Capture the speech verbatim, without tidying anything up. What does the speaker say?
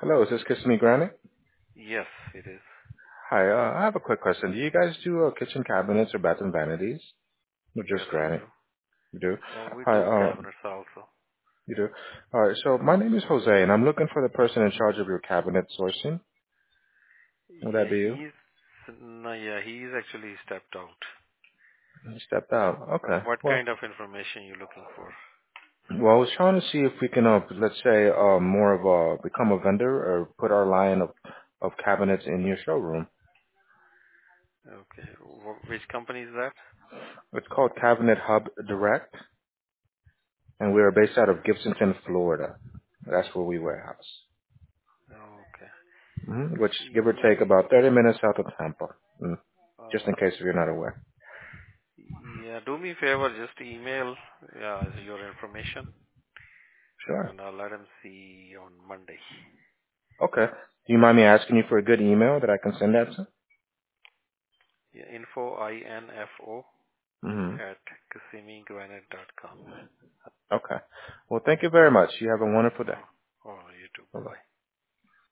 Hello, is this Kissimmee Granite? Yes, it is. Hi, uh, I have a quick question. Do you guys do uh, kitchen cabinets or bathroom vanities? Or Yes, just we granite? do. You do? Uh, we Hi, do um, cabinets also. you do? Alright, so my name is Jose, and I'm looking for the person in charge of your cabinet sourcing. Would that Yeah, be you? he's no, yeah, he's actually stepped out. You stepped out. Okay. What Well, kind of information you looking for? well, I was trying to see if we can, uh, let's say, uh, more of a, become a vendor or put our line of, of cabinets in your showroom. Okay, Wh- which company is that? It's called Cabinet Hub Direct, and we are based out of Gibsonton, Florida. That's where we warehouse. Okay. hmm which give or Yeah. take about thirty minutes south of Tampa, mm. just in case Okay. if you're not aware. Yeah, do me a favor, just email yeah, your information, Sure. and I'll let him see on Monday. Okay. Do you mind me asking you for a good email that I can send that to? Yeah, info I N F O hmm at kissimmee granite dot com. Okay. Well, thank you very much. You have a wonderful day. Oh, oh, you too. Bye Bye-bye. bye.